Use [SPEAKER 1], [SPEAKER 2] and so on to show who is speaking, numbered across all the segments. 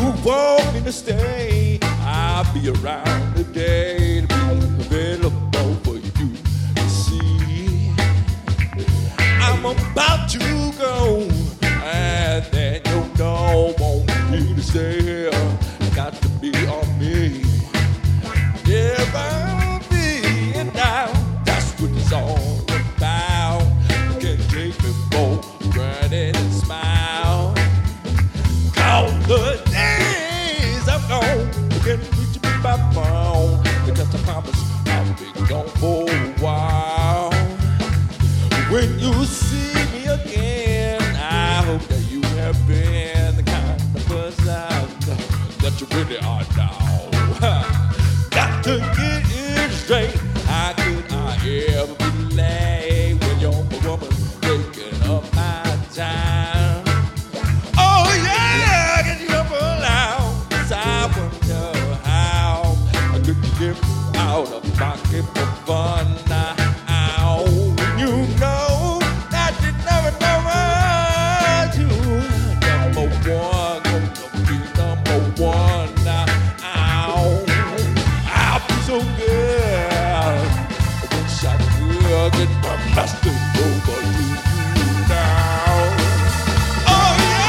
[SPEAKER 1] want me to stay, I'll be around today to be available for you to see. I'm about to go, and then you know won't me to stay here. Got to be on me. Never being down, that's what it's all about. You can't take me for granted and smile. Count the days I'm gone, you can't reach me by phone, because I promise I'll be gone for a while. When you see me again, I hope that you have been the kind of person that you really are now. Got to get it straight. How could I ever be late when you're a woman taking up my time? Oh yeah, can you ever allow? 'Cause I wonder how I could get out of pocket for fun now. You know that you never know you number one, gonna be number one now. I'll be so good. I wish I could get my master over to you now. Oh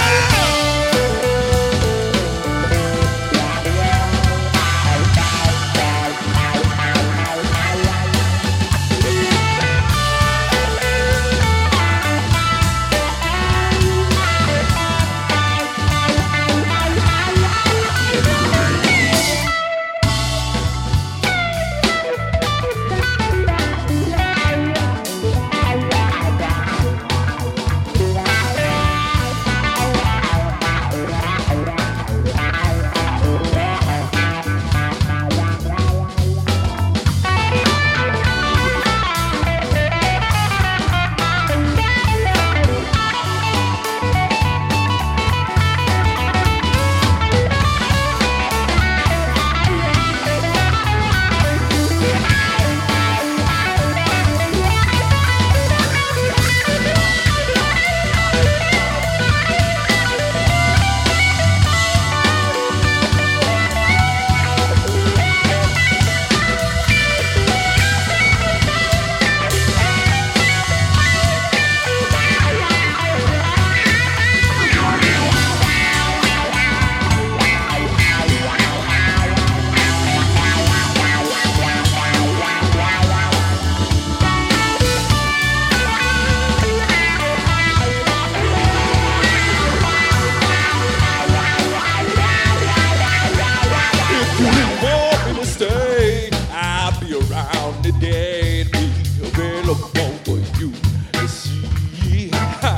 [SPEAKER 1] today to be available for you to see.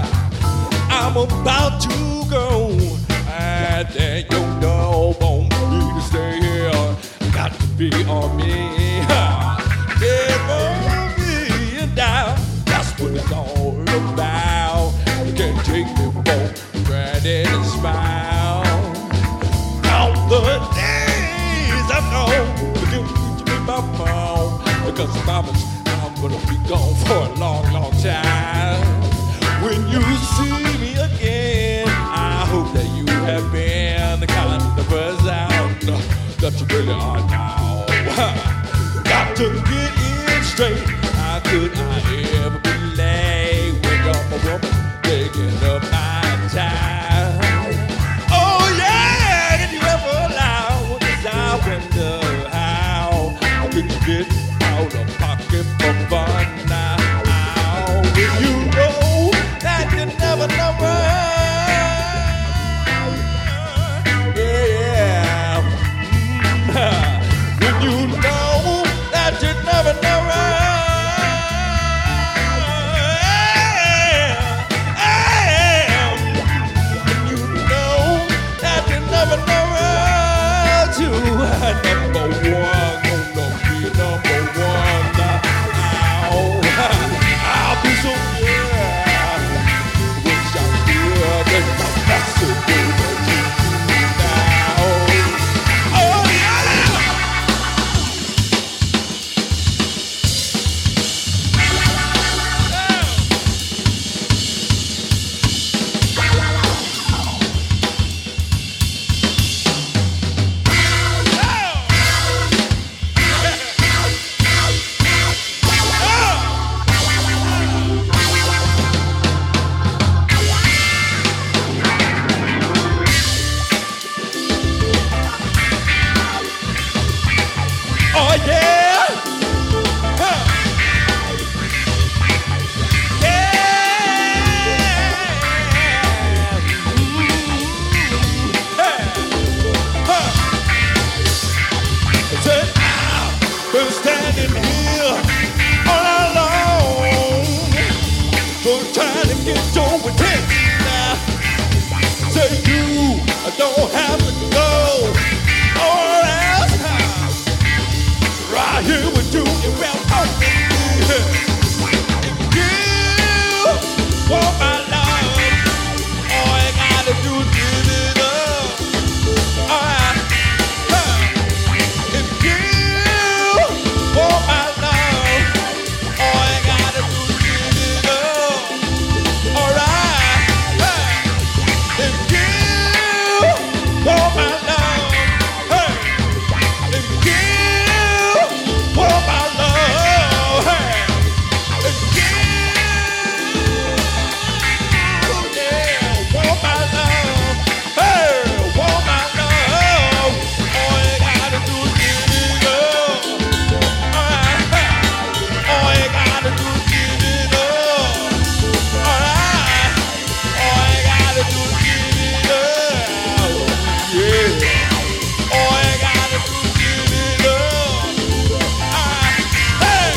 [SPEAKER 1] I'm about to go, and then you know won't me to stay here. Got to be on me. Never being down, that's what it's all about. You can't take me for granted and smile. Count the days I've known, you can reach me by phone, because I promise I'm gonna be gone for a long, long time. When you see me again, I hope that you have been the kind of person that you really are now. Got to get it straight. How could I ever be late when you're a woman taking up my time? Oh yeah, did you ever allow? 'Cause I wonder how could you get out of pocket for fun now? When you know that you never know. Yeah. When you know that you never know. Oh yeah. Huh. Been standing here all alone, been trying to get your attention now. Say you don't have to go, or else right here with you, it will open me. If you want my love, all you gotta do is give it up. Alright. If you want my love, all you gotta do is give it up. Alright. If you want my love, hey. If you want my love, hey. If you, yeah, want my love, hey, want my love, all you gotta do is give it up. All you gotta do is give it up. Alright. All you gotta do is give it up. Yeah. All you gotta do is give it up. Alright. Hey.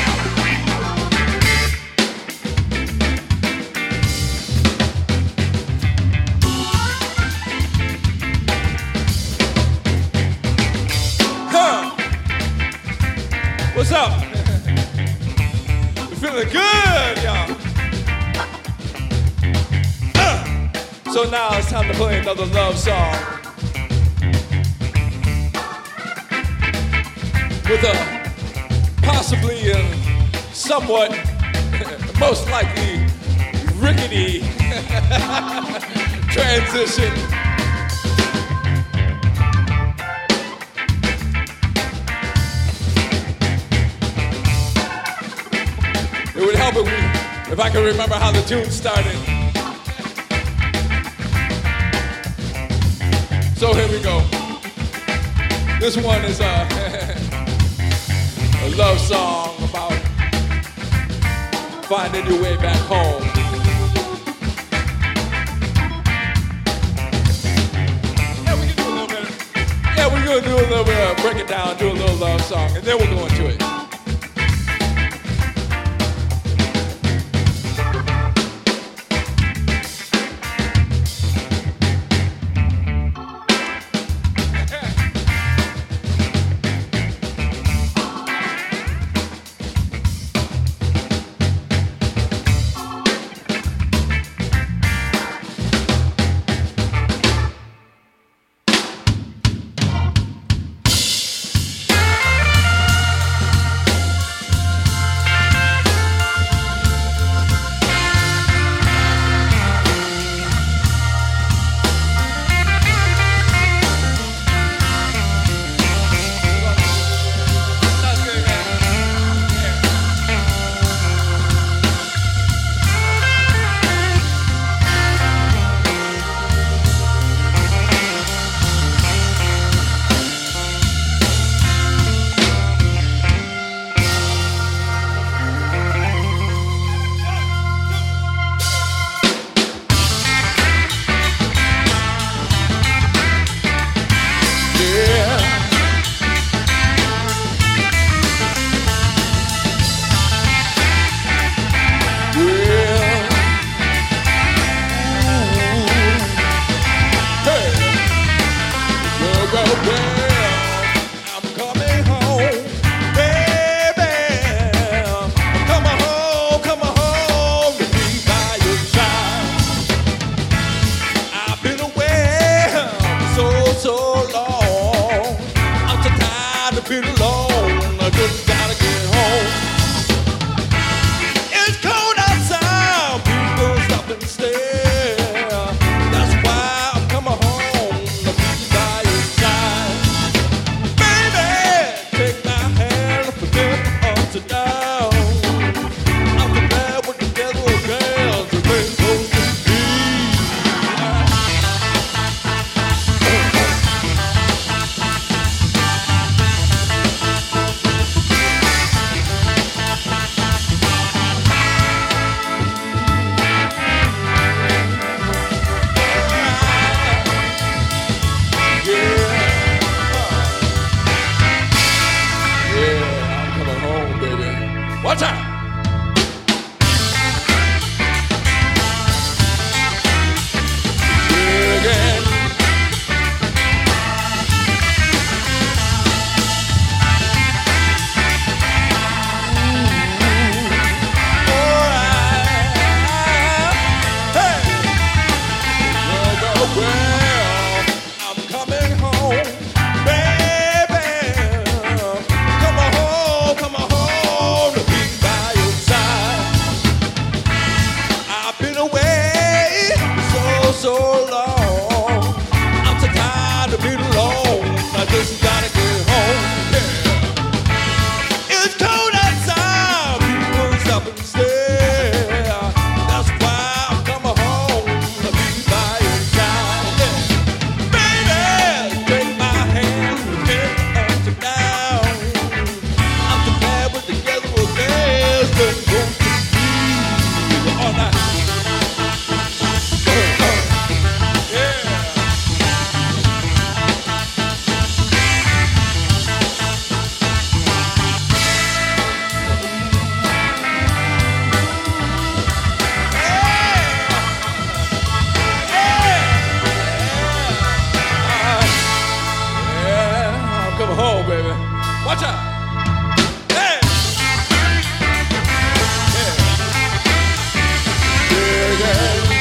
[SPEAKER 1] Huh. What's up? You feeling good, y'all? So now it's time to play another love song with a possibly and somewhat, most likely rickety transition. It would help if I could remember how the tune started. So here we go. This one is a love song about finding your way back home. Yeah, we can do a little bit. Yeah, we're gonna do a little bit of break it down, do a little love song, and then we'll go into it. Oh, baby. Watch out. Hey. Yeah. Yeah, yeah.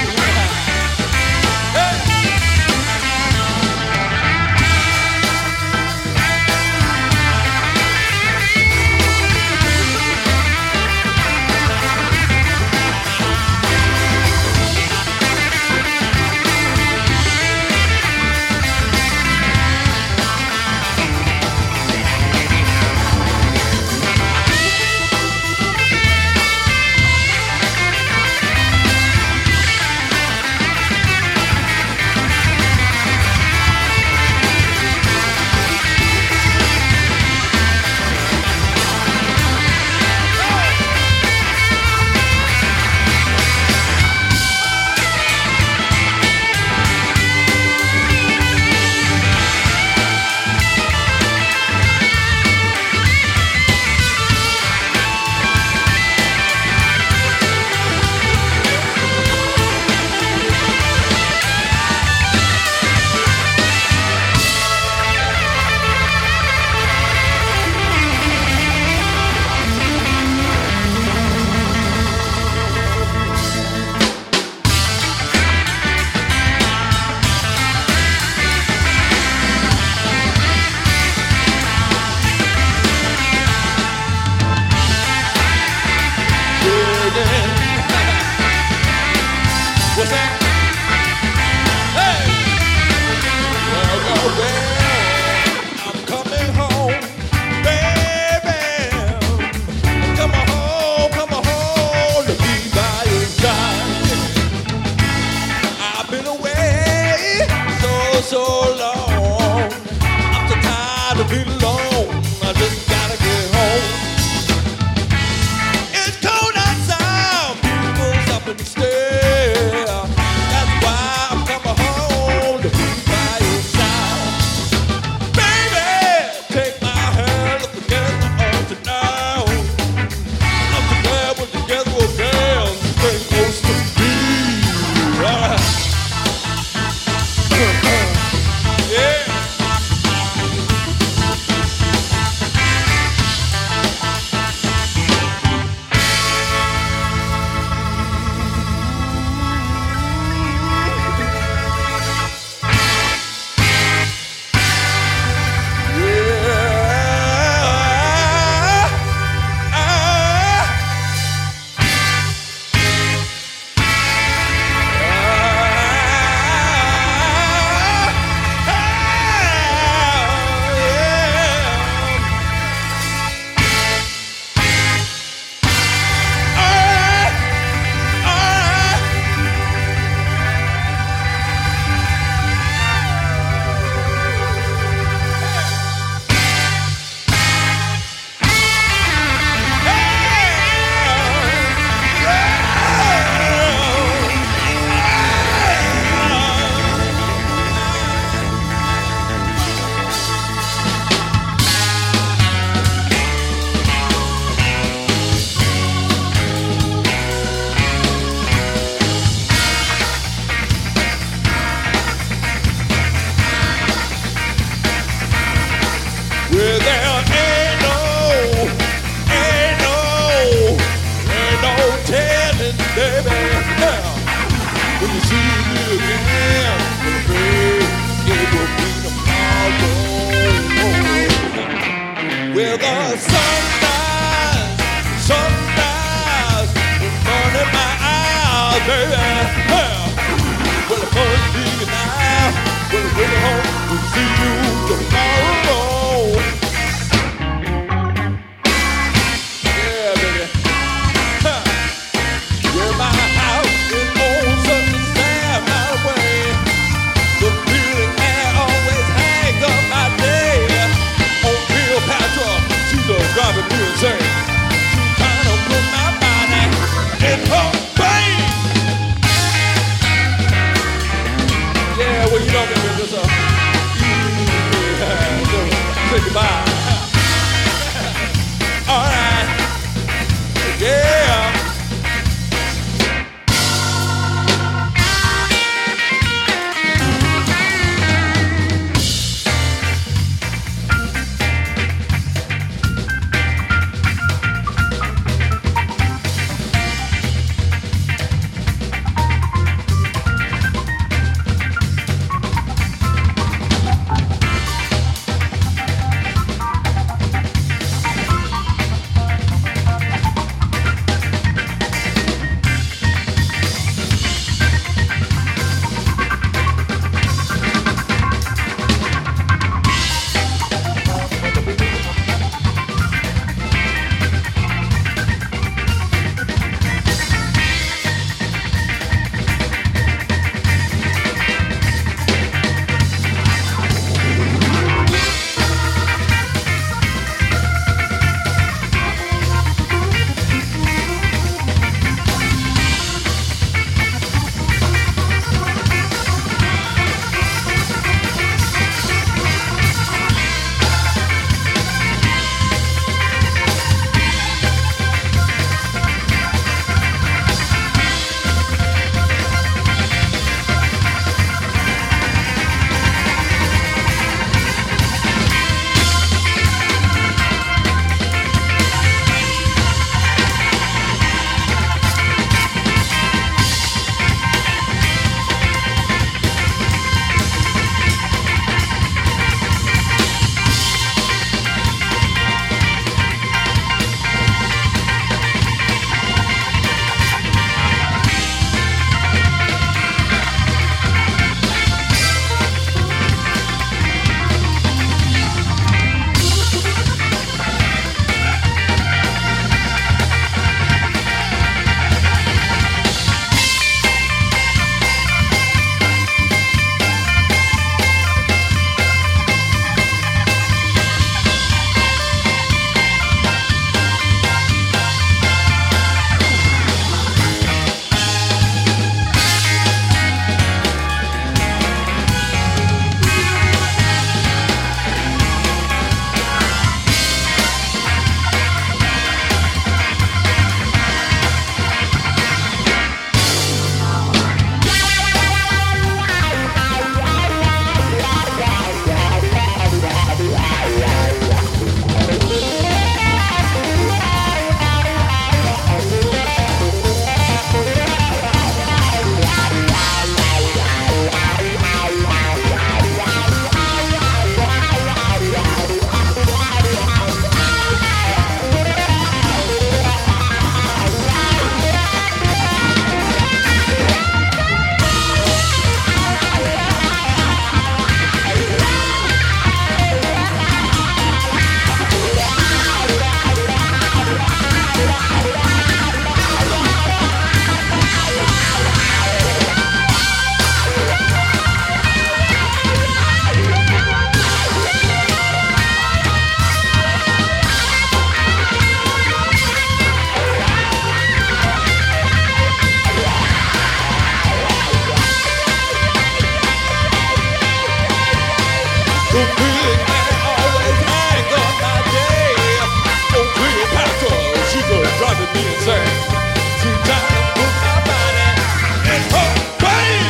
[SPEAKER 1] The big man always hang on my day. Oh, Cleopatra, she was driving me insane. She tried to put my body in her brain.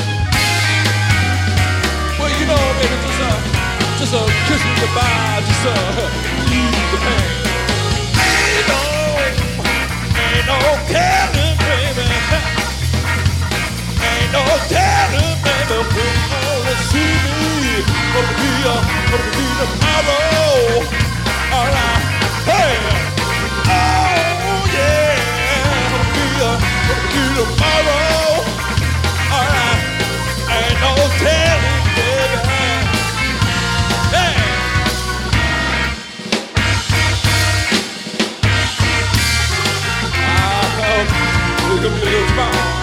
[SPEAKER 1] Well, you know, baby, just a kiss me goodbye, just ease the pain. Ain't no telling, baby. Ain't no telling, baby, when you wanna see me. Gonna be tomorrow. All right, hey, oh yeah. Gonna be tomorrow. All right, ain't no telling, baby. Hey. Look at me, little smile.